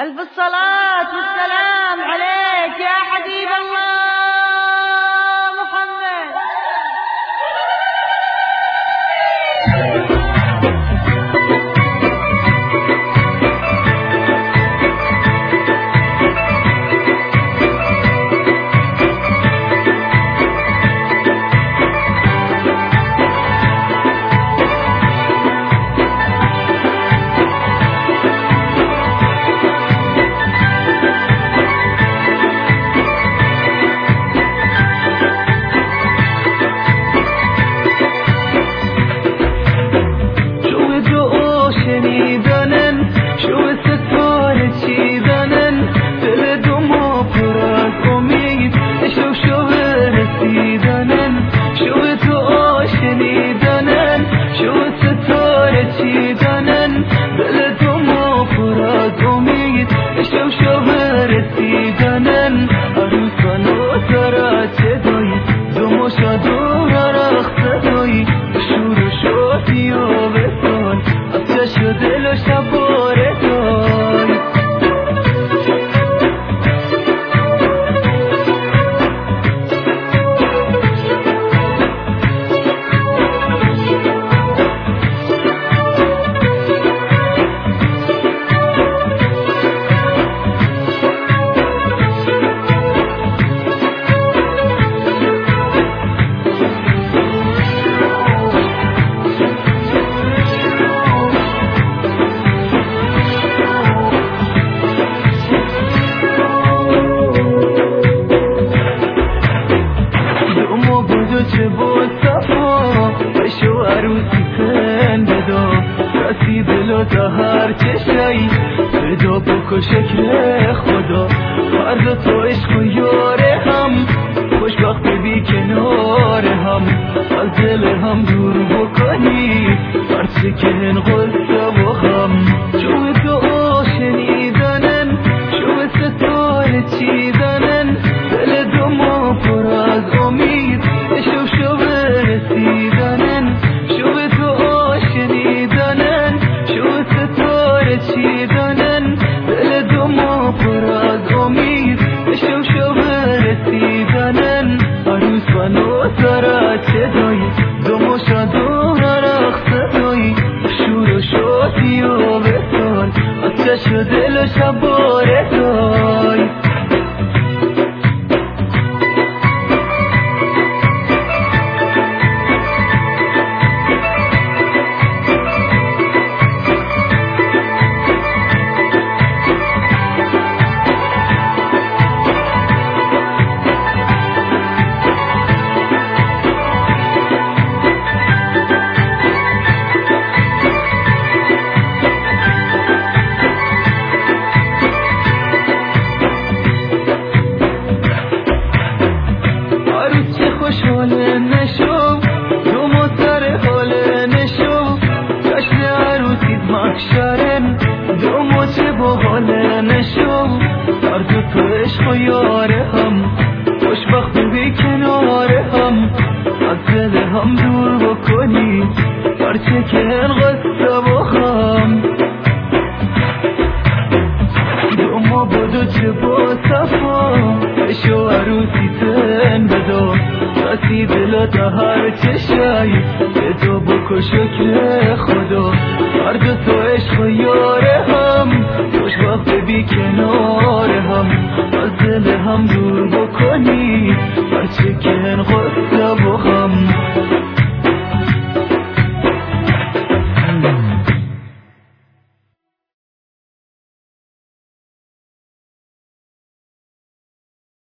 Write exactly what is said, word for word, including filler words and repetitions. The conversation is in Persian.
ألف الصلاة والسلام عليك يا حبيب الله محمد. هر چشایی پیدا بکن شکل خدا فرد تو عشق و یاره هم خوشبخت بی کنار هم از دل هم دور بکنی فرچه کن غصه و غم جو تو شنیدنن جو ستاره چیدنن دل دو ما پر از امید شو شو رسیدنن شو تو شنیدنن شو ستاره چیدنن دل دو ما پر از امید شو شو رسیدنن عروس و نوزاره چه دایی دو مشاد و رقص دایی شور و شادی و بسال آتش و دل و شباره دایی خوشحاله نشو دو متر حاله نشو جشن عروسیت محشرن دو متر با حاله نشو هر دو تو عشق و یاره هم خوشبخت بی کناره هم از دل هم دور بکنی پرچه کن غصه و خم دو ما با دو چه با صفا بشو عروسیتن بدار رسی دل تا هر چشایی به تو بکن شکل خدا هر دو تو عشق و یاره هم خوشبخت بی کناره هم از دل هم دور بکنی پرچه کن غصه